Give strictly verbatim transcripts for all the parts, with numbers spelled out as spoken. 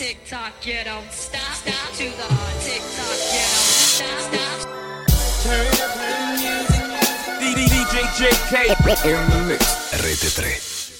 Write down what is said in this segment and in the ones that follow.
tick tock, you don't stop, stop to the tick tock, you don't stop, stop. Turn up the music. D J J K in the mix. Rete tre.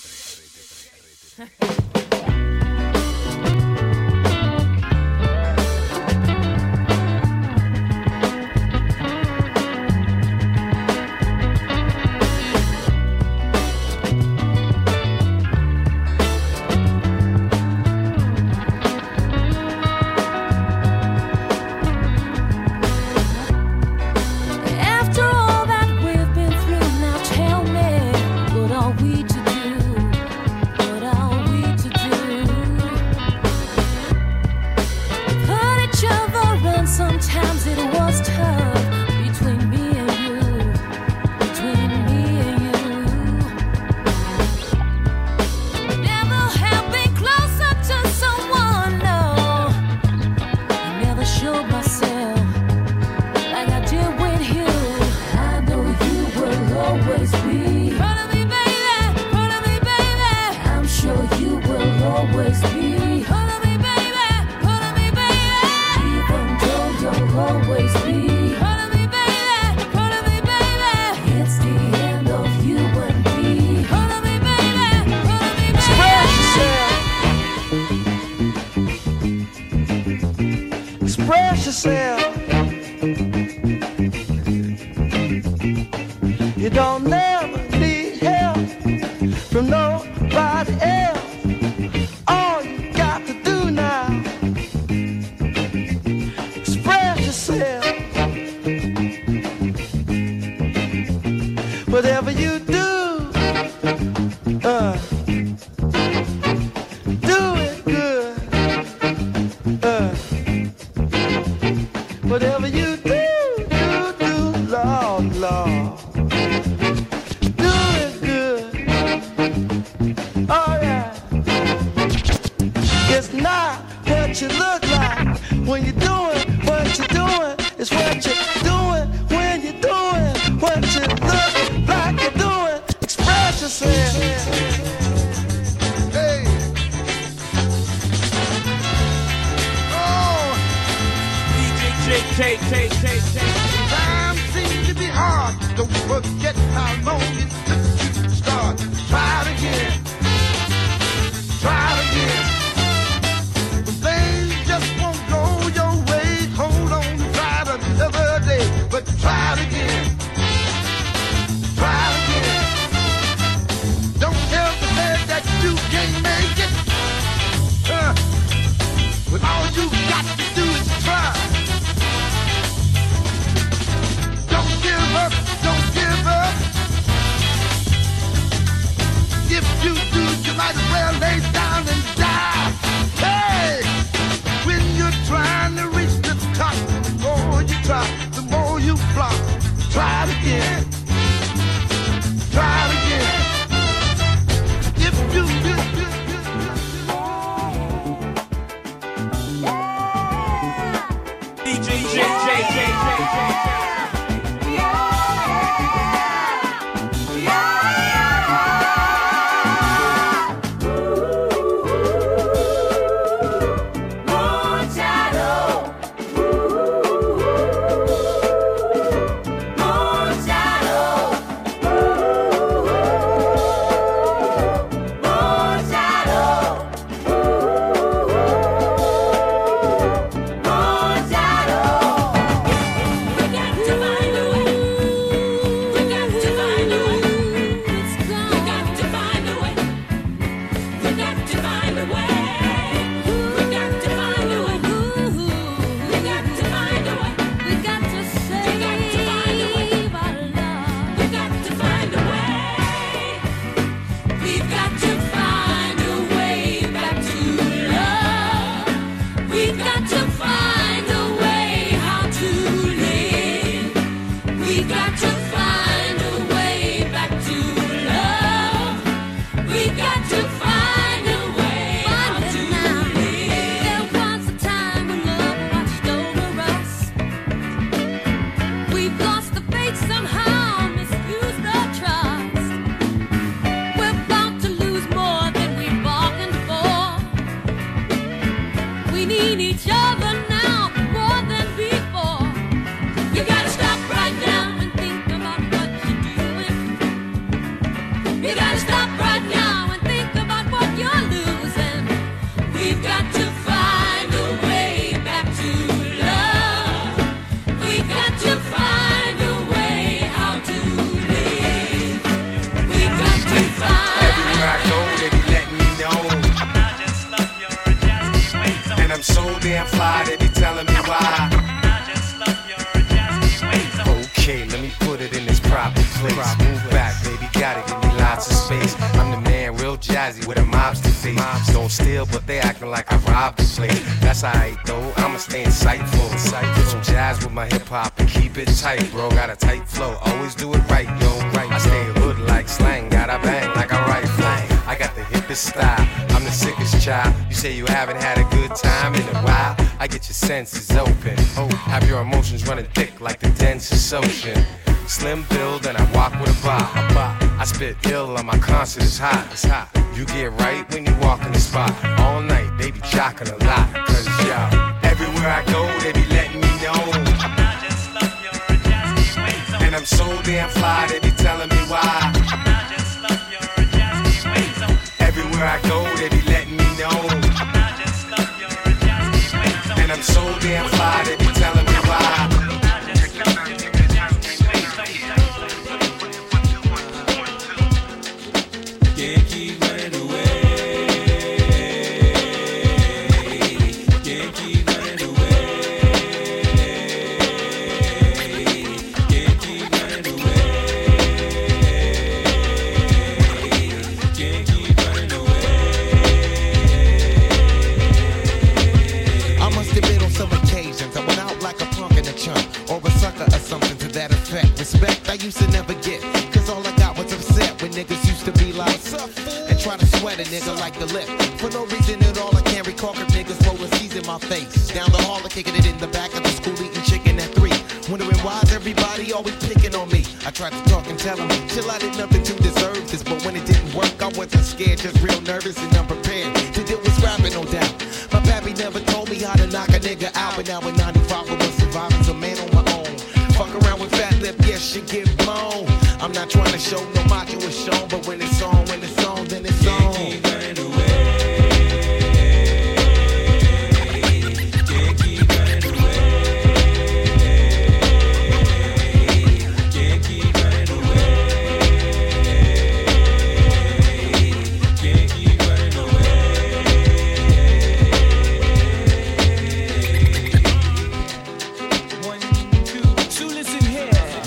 Express yourself. You don't never need help from nobody else. All you got to do now, express yourself. Whatever you do, uh, do it good. Uh, Whatever you do, do, do, Lord, Lord, do it good. Oh yeah. It's not what you look like when you're doing what you're doing. It's what you're doing when you're doing what you look like you're doing. Express yourself. Hey. K, K, K, K. Time seems to be hard. Don't forget how long it took you to start. Try it again. Try it again. When things just won't go your way, hold on and try it another day. But try it again. Try it again. Don't tell the man that you can't make it. Uh, when all you got to do is try. Don't give up. If you do, you might as well lay down and die. Hey, when you're trying to reach the top, the more you try, the more you flop. Try it again. Try it again. If you do, do, D J J J J J. We need each other now more than before. You gotta stop right now and think about what you're doing. You gotta stop right now and think about what you're losing. We've got to find a way back to love. We've got to find a way how to live. We've got to find. Everywhere I go, they be letting me know. I just love your jazzy ways. And I'm so damn fly, they be telling me why. I just love your jazzy ways. Okay, let me put it in its proper place. Move back, baby, gotta give me lots of space. I'm the man, real jazzy with a mobster face. Mobs don't steal, but they acting like I robbed the place. That's alright though, I'ma stay insightful. Put some jazz with my hip hop and keep it tight, bro. Got a tight flow, always do it right, yo. Right, I stay hood like slang, got a bang like I write flang. I got the hippest style, I'm the sickest child. You say you haven't had a good time in a while, I get your senses open. Oh, have your emotions running thick like the densest ocean. Slim build and I walk with a bop. I spit ill on my concert, it's hot, it's hot. You get right when you walk in the spot. All night they be jocking a lot. Cause yo, everywhere I go they be letting me know. I just love your jazzy ways. And I'm so damn fly they be telling me why. I just love your jazzy ways. Everywhere I go they be letting me know. I just love your jazzy ways. And I'm so damn fly they be telling me why. Can't keep running away. Can't keep running away. Can't keep running away. Can't keep running away. I must have been on some occasions. I went out like a punk in a chunk, or a sucker or something to that effect. Respect I used to never get, cause all I got was upset when niggas used to be like, and try to sweat a nigga like the lip. For no reason at all, I can't recall if niggas rolling C's in my face. Down the hall, kicking it in the back of the school, eating chicken at three. Wondering why's everybody always picking on me. I tried to talk and tell them, chill, I did nothing to deserve this. But when it didn't work, I wasn't scared, just real nervous and unprepared to deal with scrapping, no doubt. My pappy never told me how to knock a nigga out, but now in ninety-five I was surviving as a man on my own. Fuck around with fat lip, yes, she get blown. I'm not trying to show no macho is shown, but when it's on, when it's on, then it's on. Can't keep running away. Can't keep running away. Can't keep running away. Can't keep running away. One, two, so listen here.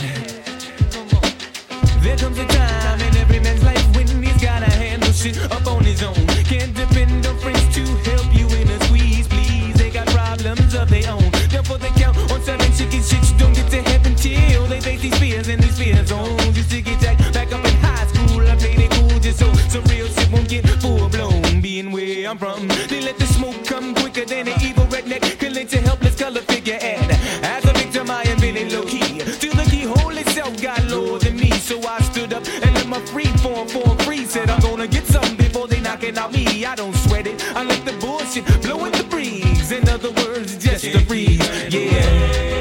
There comes a time in every man's life when he's gotta handle shit up on his own. Can't depend on friends to help you in a squeeze, please. They got problems of their own. Therefore they count on seven chicken shits. Don't get to heaven till they face these fears and these fear zones. Used to get jacked back up in high school. I played it cool just so some real shit won't get full blown. Being where I'm from, they let the smoke come quicker than an evil redneck can lynch a helpless color figure. And as a victim I am feeling low key. Till the keyhole itself got lower than me. So I stood up and let my free form form free. Said I'm gonna get something before they knocking out me. I don't sweat it, I let the bullshit blow in the breeze. In other words, just a breeze, yeah.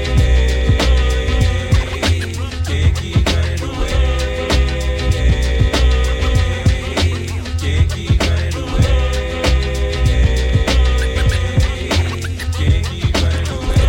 Can't keep running away. Can't keep running away. Can't keep running away.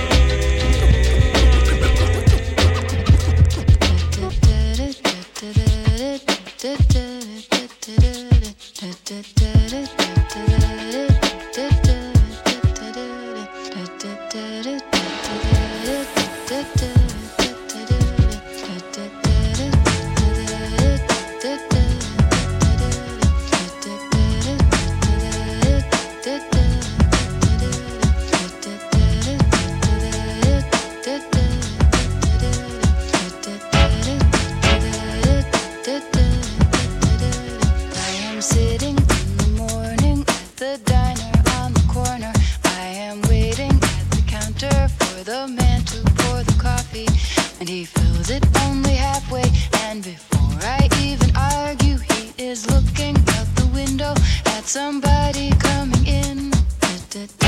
And he fills it only halfway. And before I even argue, he is looking out the window at somebody coming in.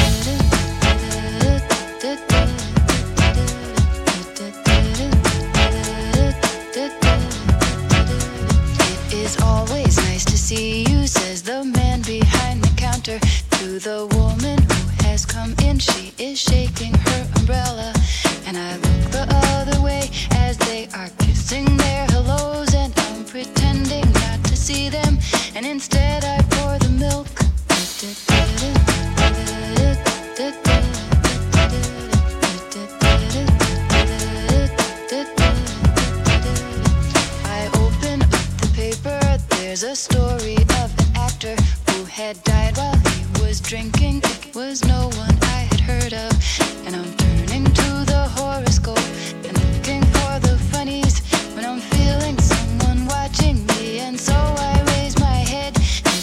to the woman who has come in. She is shaking her umbrella, and I look the other way as they are kissing their hellos, and I'm pretending not to see them, and instead I pour the milk. I open up the paper. There's a story of an actor who had died while he was drinking. It was no one I had heard of, and I'm turning to the horoscope and looking for the funnies when I'm feeling someone watching me, and so I raise my head.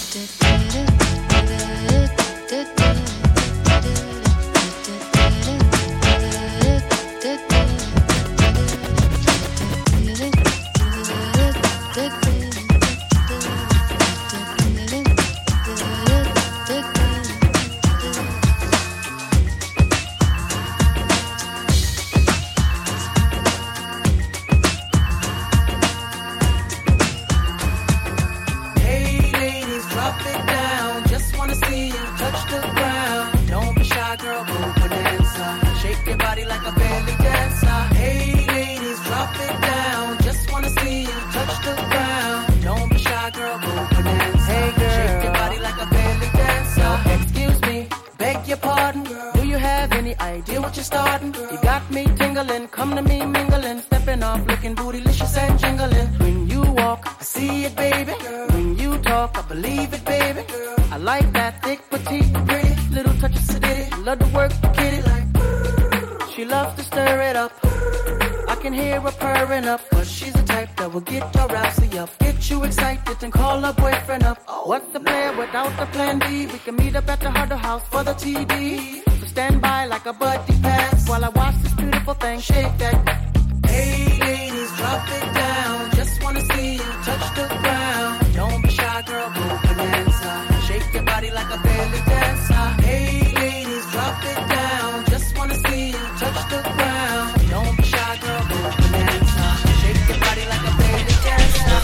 The plan B, we can meet up at the Harder House for the T D. So stand by like a buddy pass while I watch this beautiful thing shake that. Hey ladies, drop it down. Just wanna see you touch the ground. Don't be shy, girl, go bonanza. Shake your body like a belly dancer. Hey ladies, drop it down. Just wanna see you touch the ground. Don't be shy, girl, go bonanza. Shake your body like a belly dancer.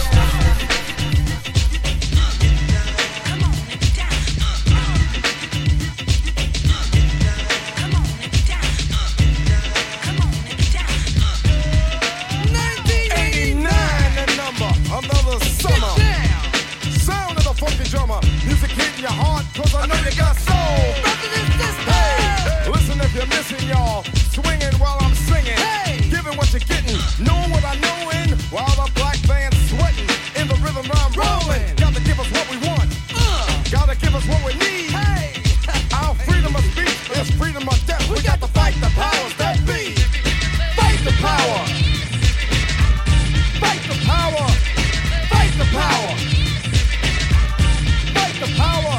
Another summer, sound of the funky drummer. Music hitting your heart, cause I know you got soul. Hey, listen if you're missing, y'all. Swinging while I'm singing, giving what you're getting, knowing what I know in. While the black band's sweating, in the rhythm I'm rolling. Gotta give us what we want, gotta give us what we need. Our freedom of speech is freedom of death. We got to fight the powers that be. Fight the power. Fight the power. Fight the power. Fight the power.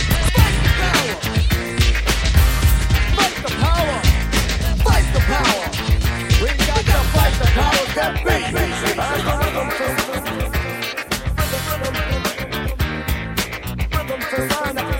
Fight the power. Fight the power. We got to fight the powers that be. As the rhythm says. Rhythm says.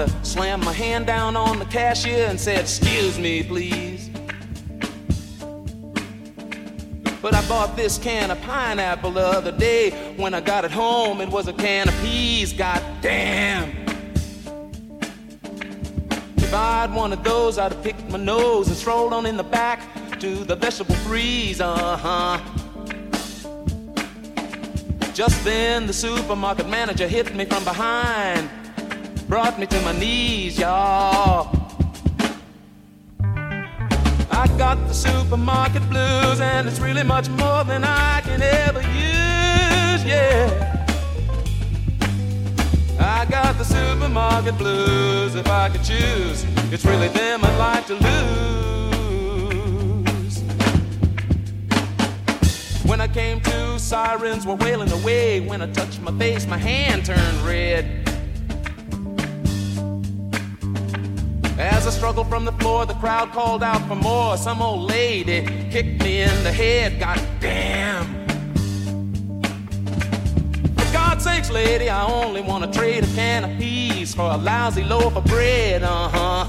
counter, slammed my hand down on the cashier and said, "Excuse me, please." But I bought this can of pineapple the other day. When I got it home, it was a can of peas. God damn. If I'd wanted those, I'd have picked my nose and strolled on in the back to the vegetable freeze. Uh-huh. Just then, the supermarket manager hit me from behind, brought me to my knees, y'all. I got the supermarket blues, and it's really much more than I can ever use, yeah. I got the supermarket blues. If I could choose, it's really them I'd like to lose. When I came to, sirens were wailing away. When I touched my face, my hand turned red. As I struggled from the floor, the crowd called out for more. Some old lady kicked me in the head. God damn. For God's sakes, lady, I only want to trade a can of peas for a lousy loaf of bread. Uh-huh.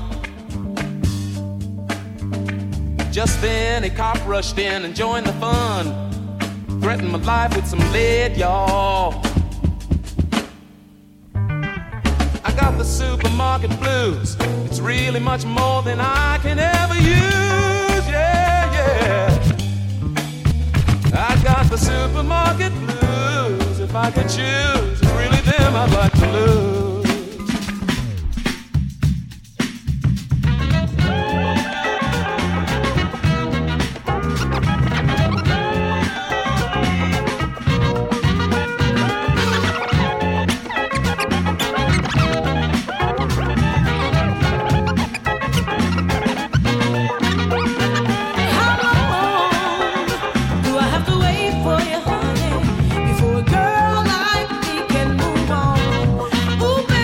Just then, a cop rushed in and joined the fun. Threatened my life with some lead, y'all. I got the supermarket blues. It's really much more than I can ever use, yeah, yeah. I got the supermarket blues. If I could choose, it's really them I'd like to lose. Ooh,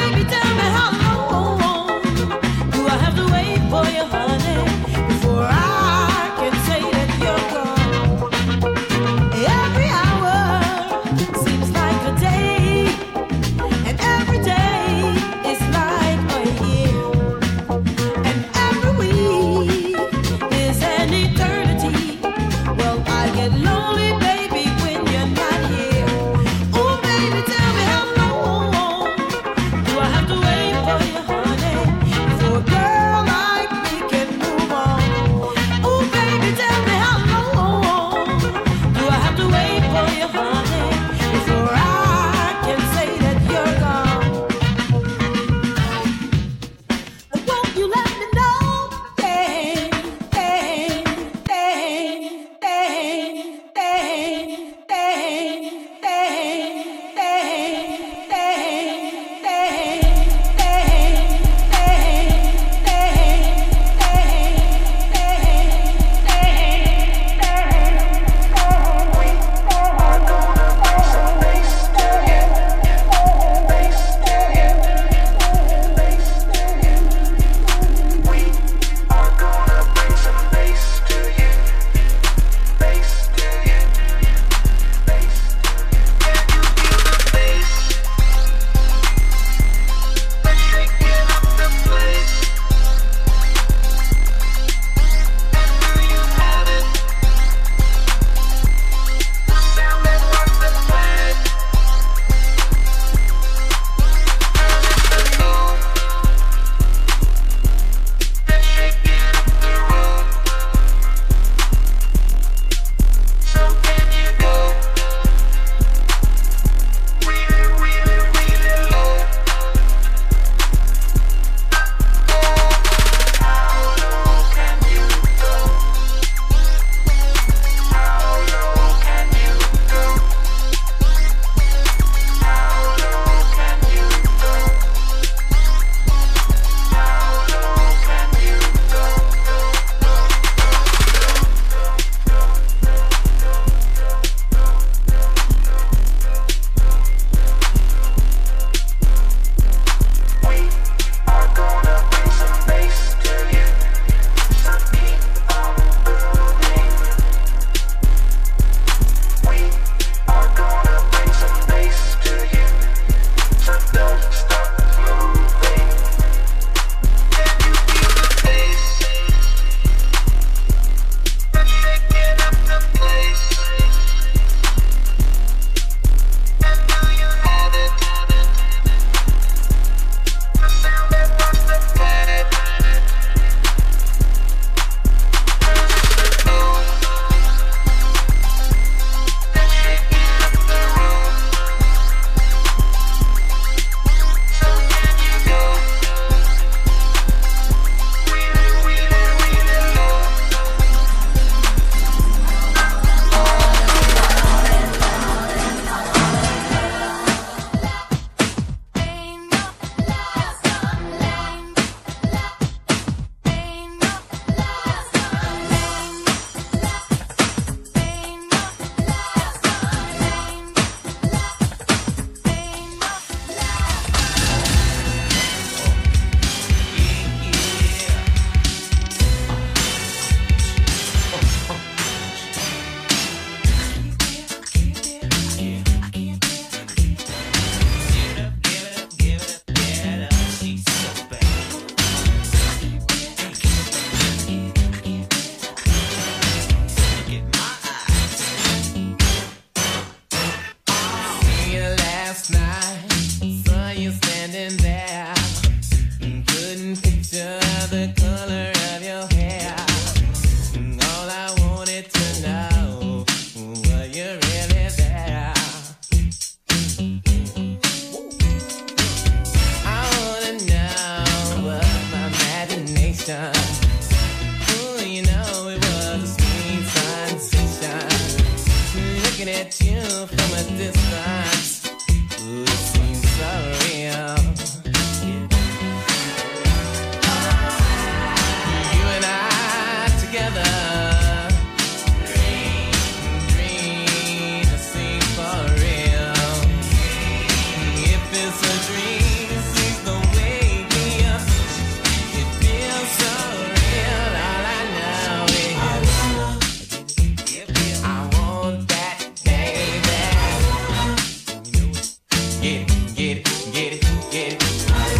get it, get it, get it, get it.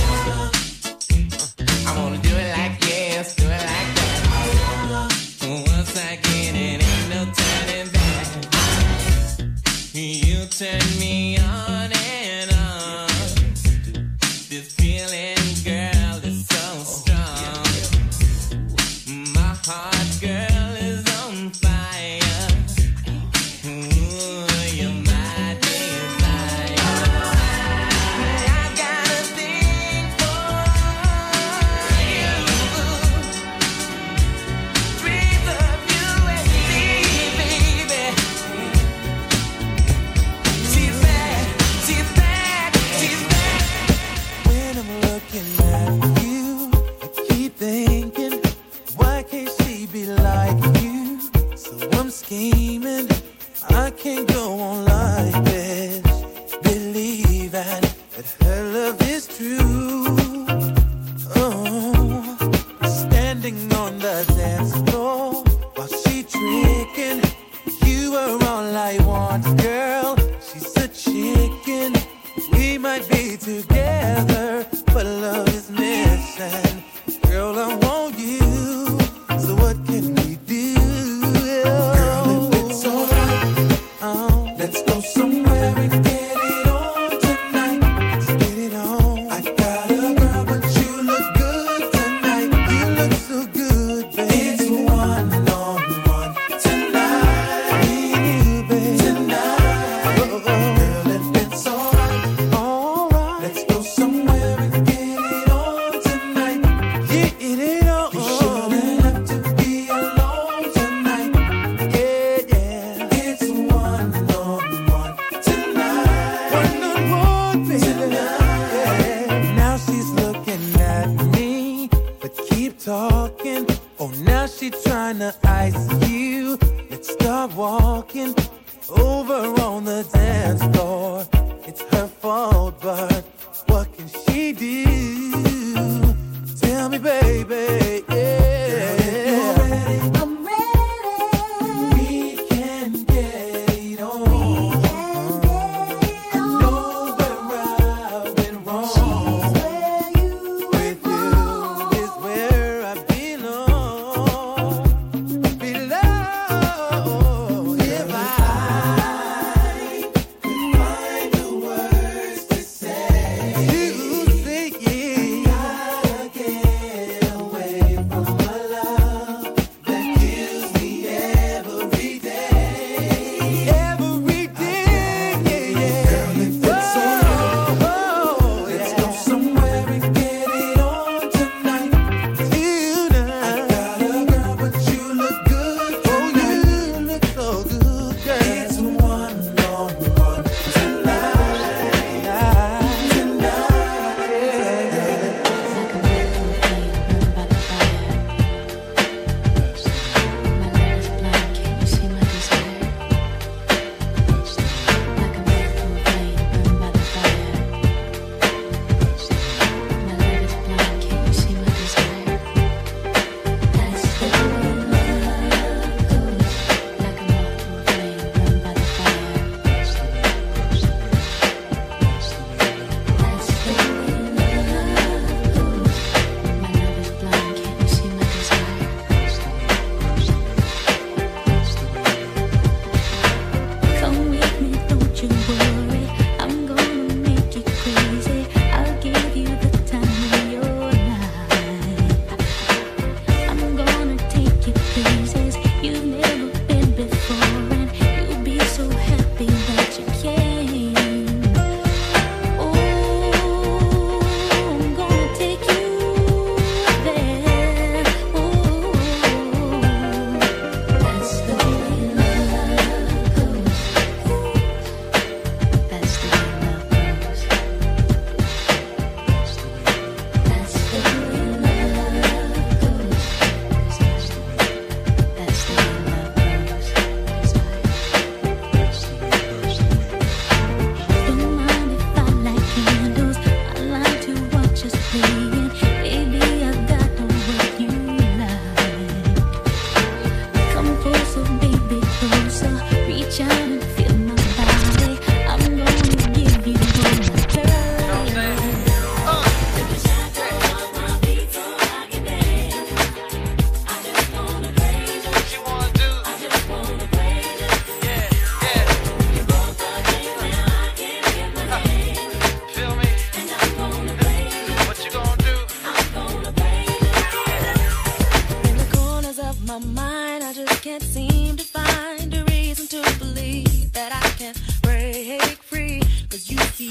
I wanna do it like yes, do it like that. Once I get it, ain't no turning back. You turn me on and on. This feeling, girl, is so strong. My heart, girl, is on fire. Ooh, you're my desire. I got a thing for you. Dreams of you and me, baby. She's back, she's back, she's back. When I'm looking at you, I keep thinking, why can't she be like you? So I'm scheming, I can't go on like this, believing that her love is true. Oh, standing on the dance floor while she tricking, you are all I want, girl. She's a chicken, we might be together, but love is missing. Girl, I want you, so what can we do? Girl, if it's alright, oh, let's go somewhere and get it on tonight. Let's get it on. I got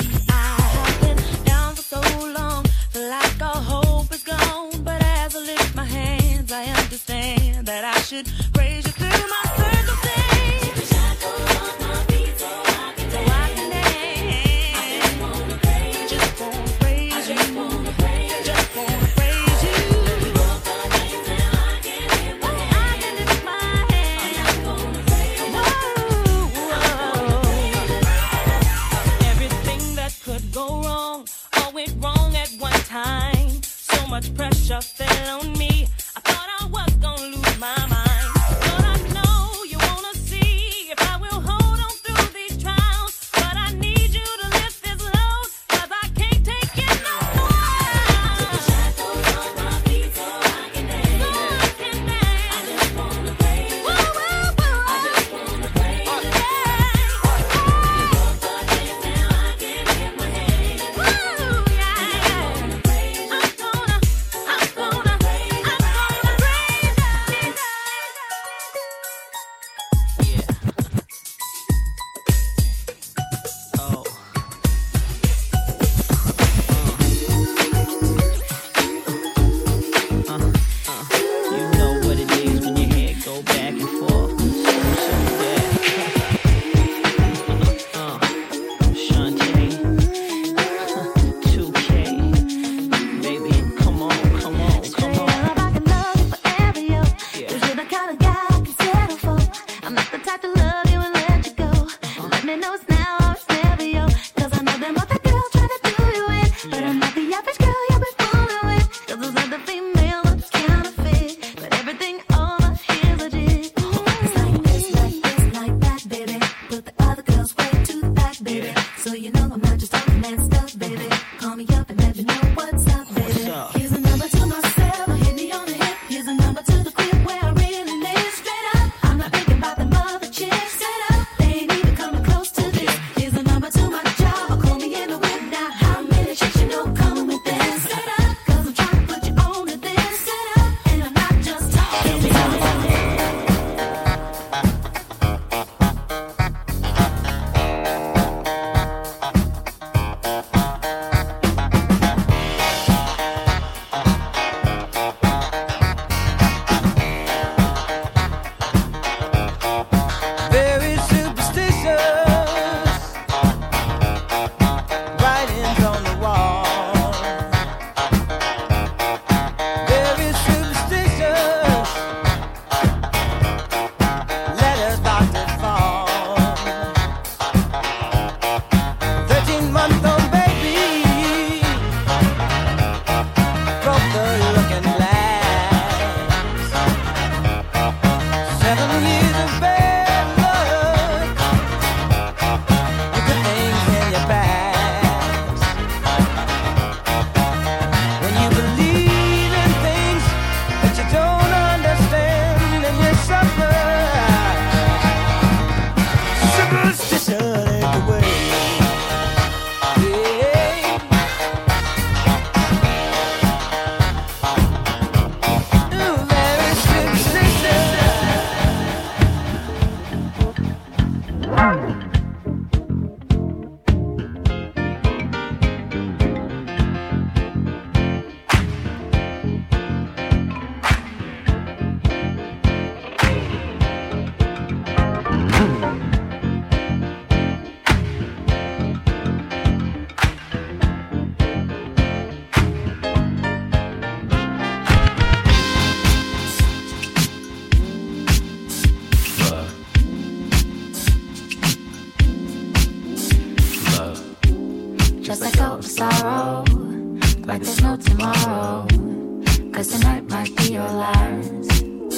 Just let go of sorrow, like there's no tomorrow. Cause tonight might be your last.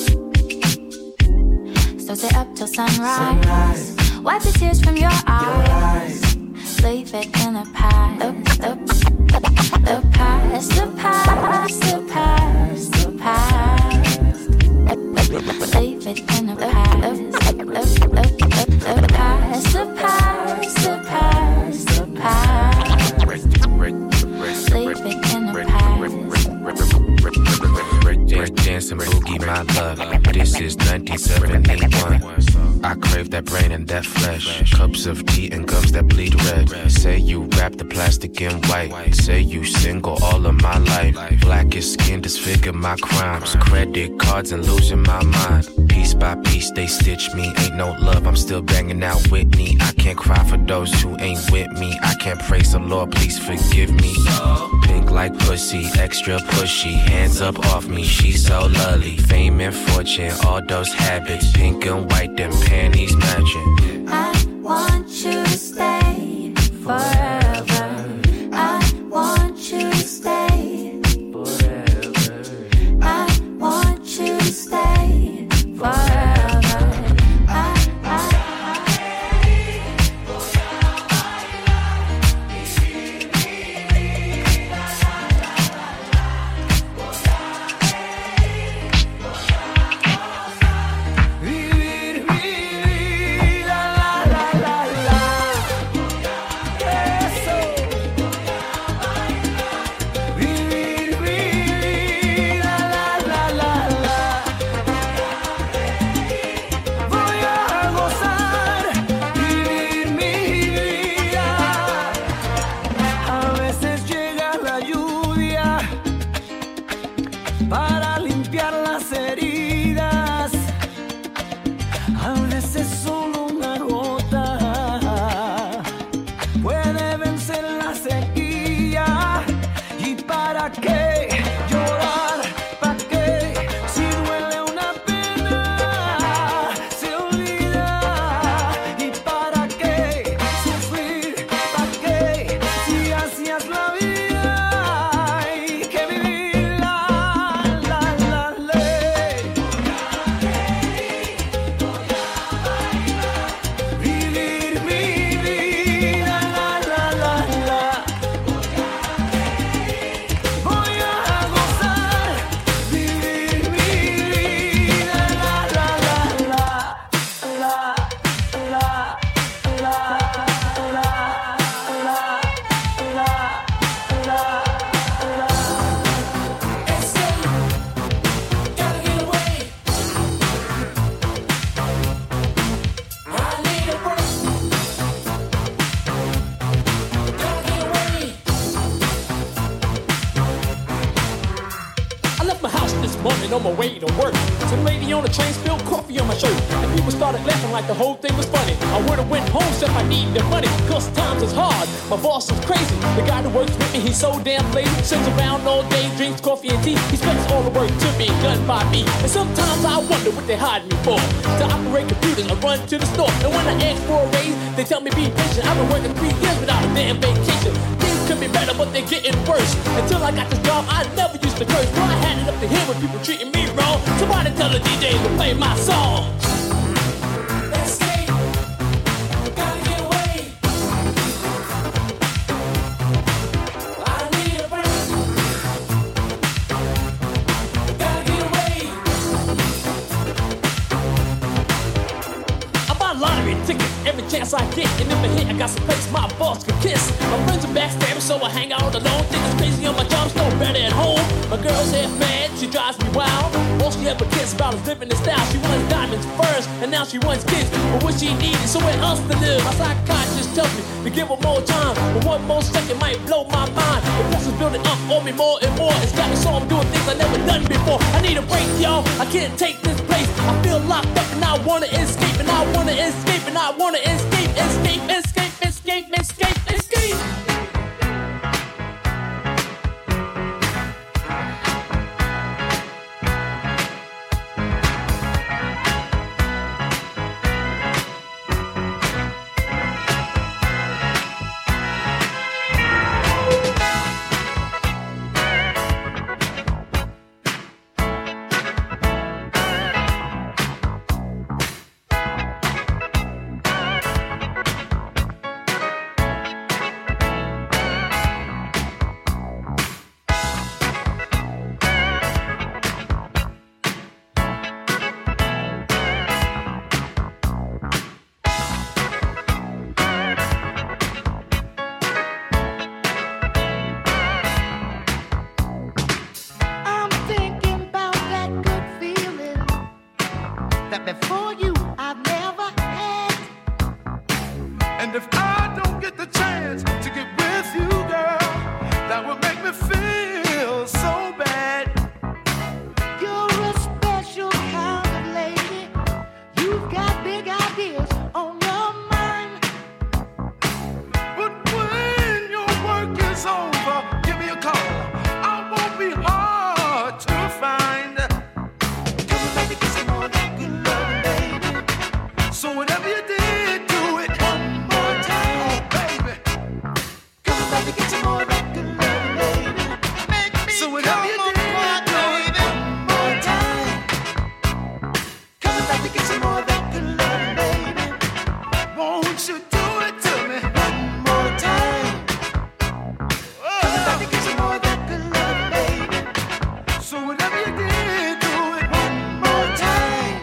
So stay up till sunrise, sunrise. Wipe the tears from your eyes, eyes. Leave it in the past. The, the, the past, the past, the past, the past. Leave it in the past. The, the, the, the, the past, the past, the past, the past. Leave it in the past. Break dancing boogie, my love. This is nineteen seventy-one. I crave that brain and that flesh. Cups of tea and gums that bleed red. Say you wrap the plastic in white. Say you single all of my life. Blackest skin disfigure my crimes. Credit cards and losing my mind. Piece by piece they stitch me. Ain't no love, I'm still banging out Whitney. I can't cry for those who ain't with me. I can't praise the Lord, please forgive me. Pink like pussy, extra pushy. Hands up off me, she's so lovely. Fame and fortune, all those habits. Pink and white, them panties matching. I want you to stay forever. I want you to stay forever. I want you to stay forever. I, I, Vivir mi vida, la la la la. Eso. Vivir mi vida, la la la la. Voy a gozar, vivir mi vida. A veces llega la lluvia para limpiar las heridas. A veces solo una gota puede vencer la sequía. ¿Y para qué llorar? ¿Para qué? Si duele una pena, se olvida. ¿Y para qué sufrir? ¿Para qué? Si así es la vida, hay que vivirla, la, la, ley. Vivir mi vida, la, la, la, la. Voy a gozar, vivir mi vida, la, la, la, la, la, la, la, la, la, la, la. Escape, gotta get away. I need a break. Gotta get away. I left my house this morning on my way to work. Some lady on the train spilled coffee on my shirt. And people started laughing like the whole thing was funny. I would've went home, said I needed the money. Cause times is hard, my boss is crazy. The guy that works with me, he's so damn lazy. Sits around all day, drinks coffee and tea. He spends all the work to be done by me. And sometimes I wonder what they hide me for. To operate computers, I run to the store. And when I ask for a raise, they tell me be patient. I've been working three years without a damn vacation. Things could be better, but they're getting worse. Until I got this job, I never used to curse. Well, I had it up to here when people treating me wrong. Somebody tell the D J to play my song. Escape, gotta get away. I need a break. Gotta get away. I buy lottery tickets every chance I get. And if I hit, I got some place my boss can kiss. My friends are backstabbing, so I hang out alone. Think it's crazy on my job, so better at home. My girl's half mad, she drives me wild. All she ever cares about is living in style. She wants diamonds first, and now she wants kids. But what she needs is somewhere else to live. My psychiatrist tells me to give her more time. But one more second might blow my mind. The pressure's building up on me more and more. It's got me so I'm doing things I never done before. I need a break, y'all. I can't take this place. I feel locked up and I wanna escape. And I wanna escape. And I wanna escape. Escape, escape, escape, escape, escape. it's over, give me a call. I won't be hard to find. Come back to get some more of that good love, baby. So whatever you did, do it one more time, oh, baby. Come back to get some more of that good love, baby. Make me so whatever you did, do it one more time. Come back to get some more of that good love, baby. Won't you do it to me one more time? Come back to get some more of that good love, baby. So whatever you did, do it one more time.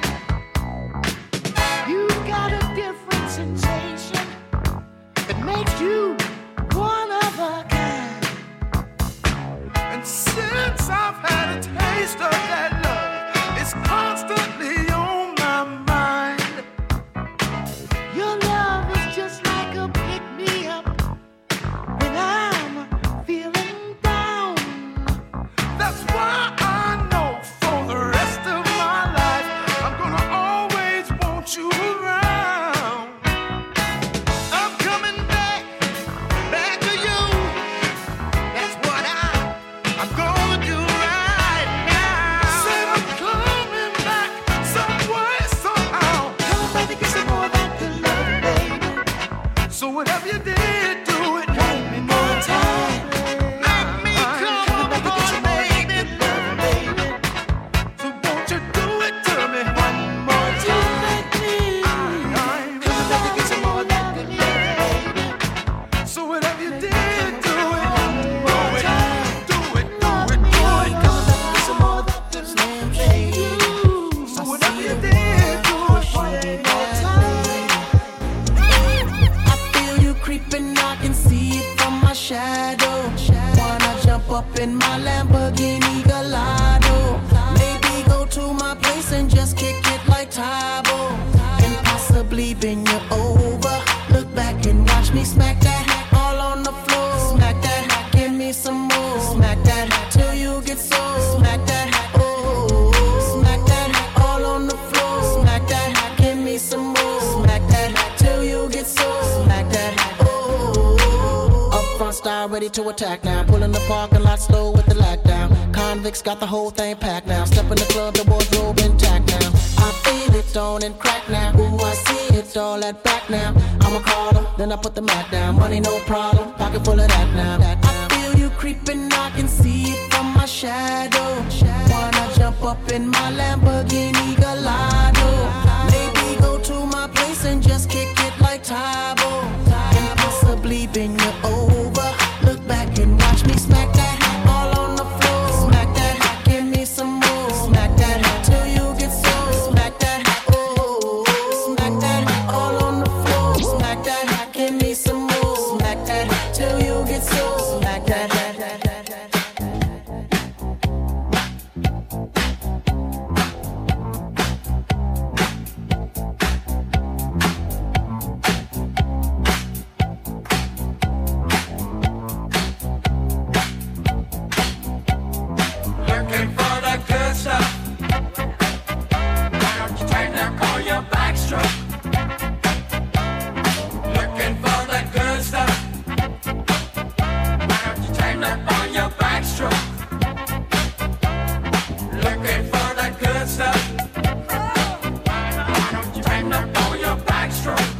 You got a different sensation that makes you one of a kind. And since I've had a taste of that love, it's constantly on my mind. Your love is just like a pick-me-up when I'm feeling down. That's why I know for the rest of my life I'm gonna always want you around. I'm coming back, back to you. That's what I, I'm gonna do right now. Said I'm coming back some way, somehow. Come back to get some more of that good love, baby. So whatever you did, do it one more time. Make me come home, baby. So won't you do it to me one more time? Make me come back to get some more of that good love, baby. So whatever you did, do it one more time. Do it, do it, do it. Come back to get some more of that good love, baby. So whatever you did, do it one more time. I feel you creeping, I can see it from my shadow. Wanna jump up in my Lamborghini Gallardo. Maybe go to my place and just kick it like Tybo. And possibly bend you over. Look back and watch me smack that all on the floor. Smack that, give me some more. Smack that till you get so. Smack that, oh. Smack that all on the floor. Smack that, give me some more. Smack that till you get so. Smack that, oh. Up front style ready to attack now. Pulling the parking lot slow with the lockdown. Convicts got the whole thing packed now. Step in the club, the wardrobe intact now. I feel it on and crack now. Ooh, I see it all at back now. I'ma call her, then I put the Mac down. Money no problem, pocket full of that now. I feel you creeping, I can see it from my shadow. Wanna jump up in my Lamborghini Gallardo. Maybe go to my place and just kick it like Tybo. And possibly bend you over. Look back and watch me smack that all on the floor. Smack that, give me some more. Smack that till you get so. Smack that, oh. Smack that all on the floor. Smack that, give me some more. Smack that till you get so. Smack that. Looking for the good stuff. Why don't you turn up on your backstroke? Looking for the good stuff. Why don't you turn up on your backstroke? Looking for the good stuff. Why don't you turn up on your backstroke?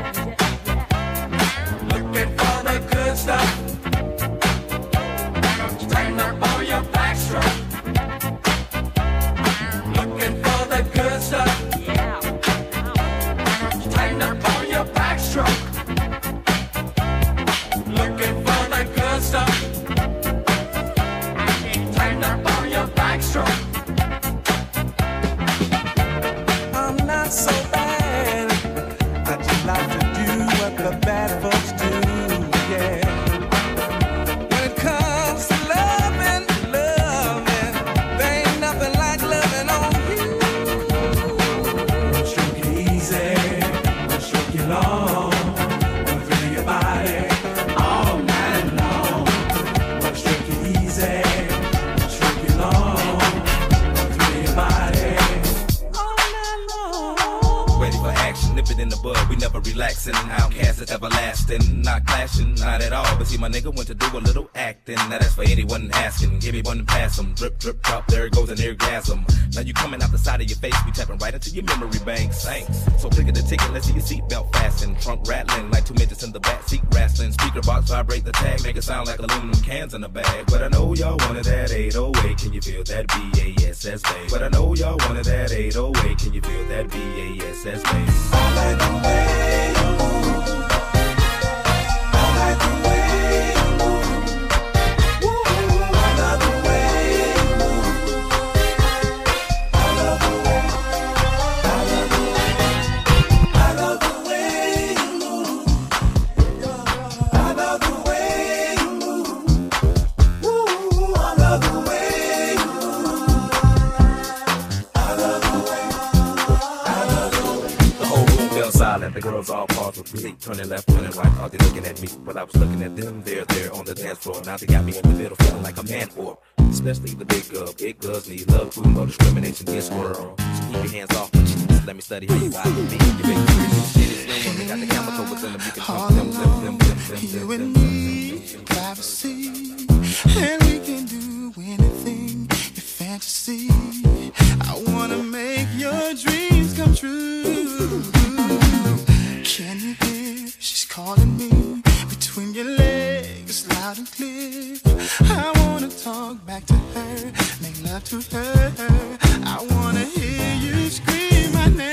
Looking for the good stuff. Why don't you turn up on your backstroke? Looking for the good stuff. Why don't you turn up on your backstroke? Looking for the good stuff. Turn up on your backstroke. I'm not so bad. I just like to do what the bad folks do, yeah. When it comes to loving, loving, there ain't nothing like loving on you. Stroke it easy, stroke it long, through your body all night long. Stroke it easy, stroke it long, through your body all night long. Ready for action, nip it in the bud. We never relax in an outcast that's everlasting. blasting, not clashing, not at all. But see, my nigga went to do a little acting. Now that's for anyone asking. Give me one and pass them. Drip, drip, drop, there it goes an orgasm. Now you coming out the side of your face, be tapping right into your memory bank. Thanks. So click at the ticket, let's see your seatbelt fasten. Trunk rattling like two midgets in the back seat wrestling. Speaker box vibrate the tag, make it sound like aluminum cans in a bag. But I know y'all wanted that eight oh eight. Can you feel that B A S S bass? But I know y'all wanted that eight oh eight. Can you feel that B A S S bass? I like the way you move. I like the way you move. Woo, I love the way you move. I love the way, I love the way, I love the way you move. I love the way you move. Woo, I love the way you move. I love the way, I love the way. The whole room fell silent. The girls all paused with relief, turning left, turning right. Thought they looking at me, but I was looking at them. They're there on the dance floor. Now they got me in the middle, feeling like a man orb. Especially the big girl. Big girls need love, food, no discrimination against world. So keep your hands off my cheeks. Let me study how you ride with me. You big crazy. Got the chemical within them. You can talk them, them, them, them, them, you and me, privacy, and we can do anything. Your fantasy, I wanna make your dreams come true. Can you hear? She's calling me between your legs, loud and clear. I wanna talk back to her, make love to her. I wanna hear you scream my name.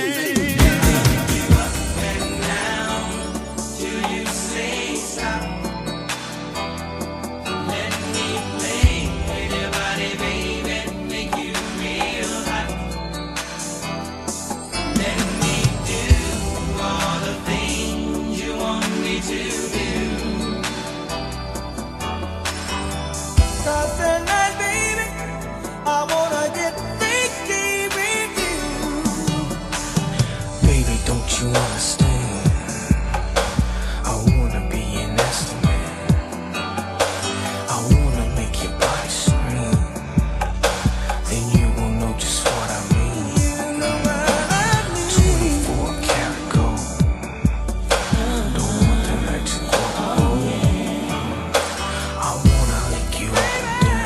You understand? I wanna be an estimate. I wanna make your body scream. Then you will know just what I mean. twenty-four karat gold. Don't want them extra gold. I wanna lick you up and down.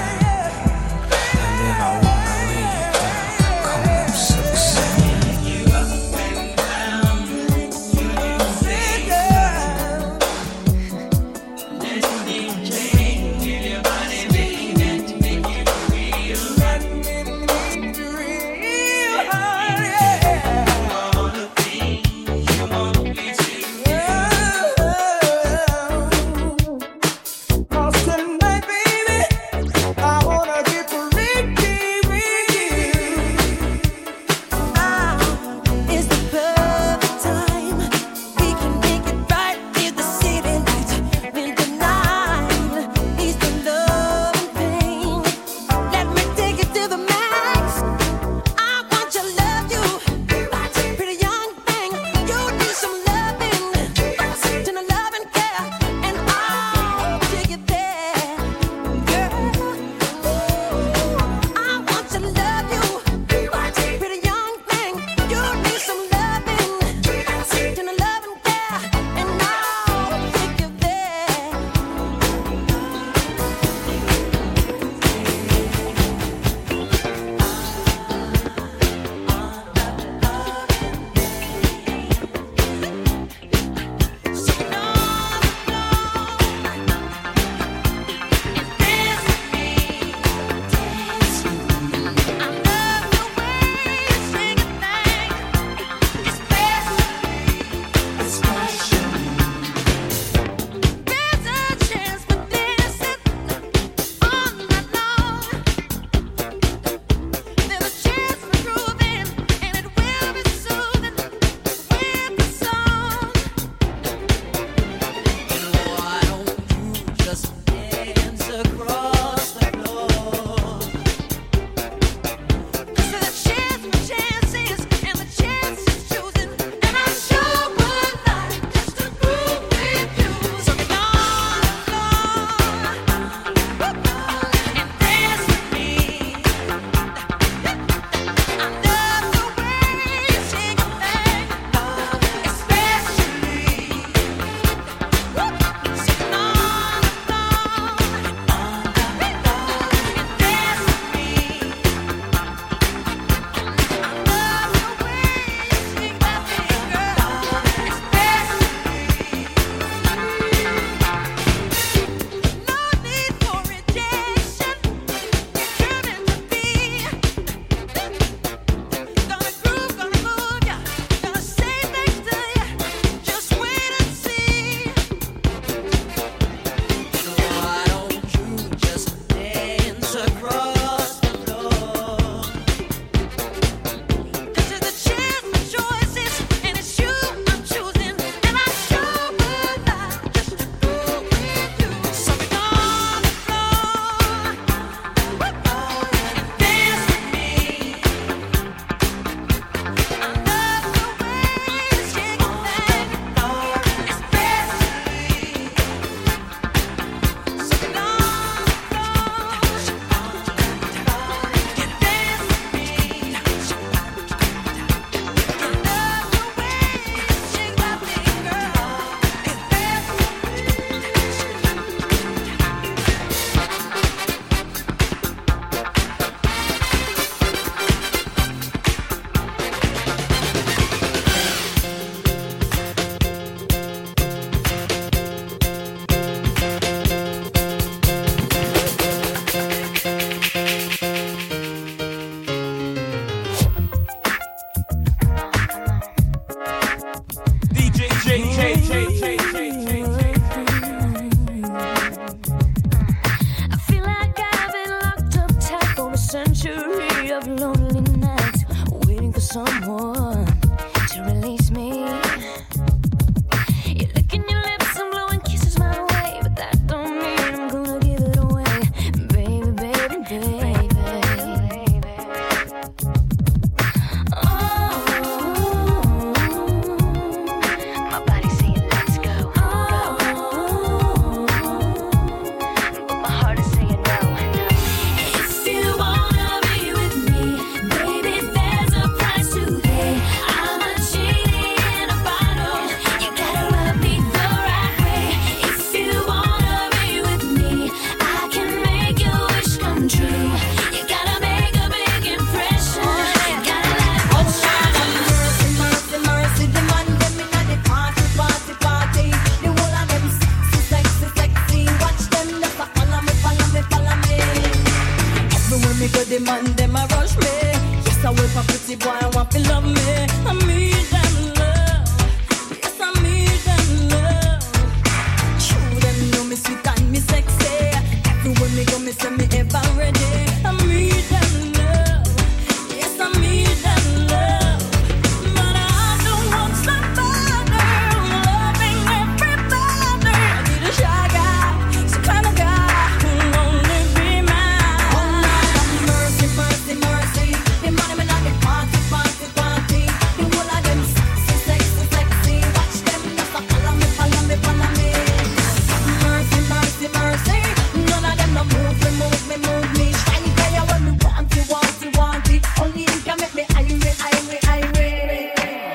the man them a rush me. Yes, I wait for pretty boy, I want to love me. I need them love. Yes, I need them love. True, them know me sweet and me sexy. Everywhere me go, me say me ever ready. I need them love. Yes, I need them love. But I don't want somebody loving everybody. I need a shy guy, some kind of guy who'll only be mine. Oh Lord, mercy, mercy, mercy. The money me not the party, party, party. The whole of them sexy, sexy, sexy. Watch them just a follow me, follow me, follow me. Mercy, mercy, mercy. None of them no move me, move me, move me. Shine fire when me want it, want it, want it. Only you can make me irate, irate, irate.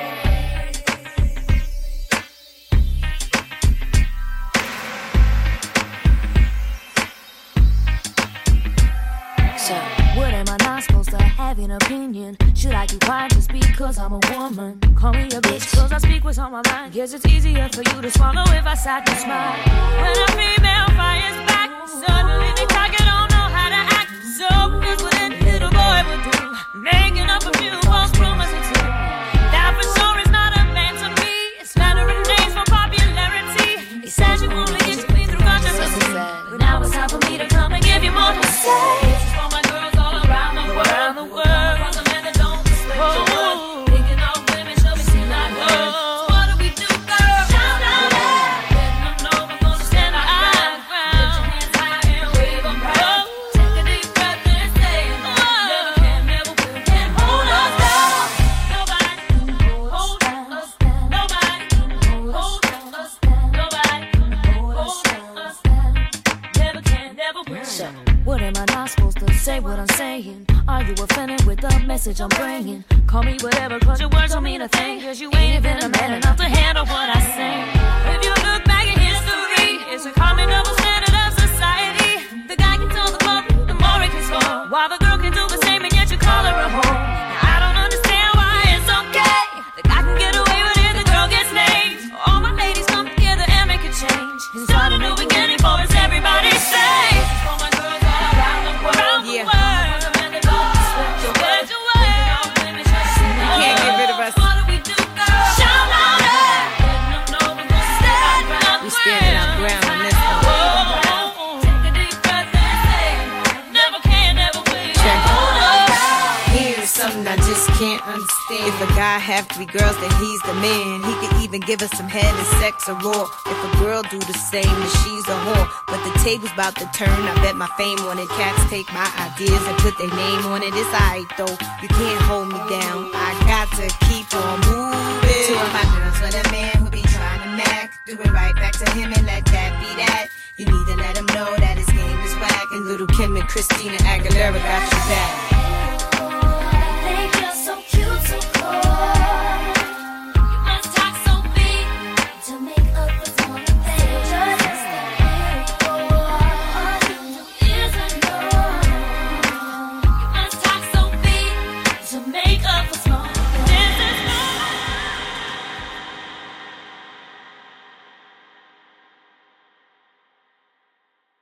So, what am I not supposed to have an opinion? Should I keep quiet just because I'm a woman? Call me a bitch cause I speak what's on my mind. Guess it's easier for you to swallow if I sat and smile. When a female fires back, suddenly they talk and don't know how to act. So here's what any little boy would do, making up a few false promises. That for sure is not a man to me. It's flattering names for popularity. He says you only get to me through controversy, but now it's time for me to come and give you more to say. This is for my girls all around the world. Around the world. For the men that don't respect your worth. Thinking all women should be seen like her. So what do we do, girl? Shout out loud. Letting them know we're gonna stand our ground. Put your hands high and wave them proud. Take a deep breath and say, never can, never will, can't hold us down. Nobody can hold us down. Nobody can hold us down. Nobody can hold us down. Never can, never will. So, what am I not supposed to say what I'm saying? Are you offended with the message I'm bringing? Call me whatever cause your words don't mean a thing. Cause you ain't even a man enough to handle what I say. If you look back at history, it's a common double standard of society. The guy can tell the glory, the more he can score, while the girl can do the same and yet you call her a whore. Now, I don't understand why it's okay. The guy can get away with it, the girl gets named. All my ladies come together and make a change. Start a new beginning for us, everybody say. For my girls all around the world. Around the Yeah. world. Can't get rid of us. We standing our ground on this one. Here's something I just can't understand. If a guy have three girls, then he's the man. He could even give us some head and sex or raw. If a girl do the same, then she's a whore. But the table's about to turn. I bet my fame on it. Cats take my ideas and put their name on it. It's alright though. You can't hold me down. I got to keep on moving. Two of my girls with a man who be trying to mac. Do it right back to him and let that be that. You need to let him know that his game is whack. And little Kim and Christina Aguilera got your back.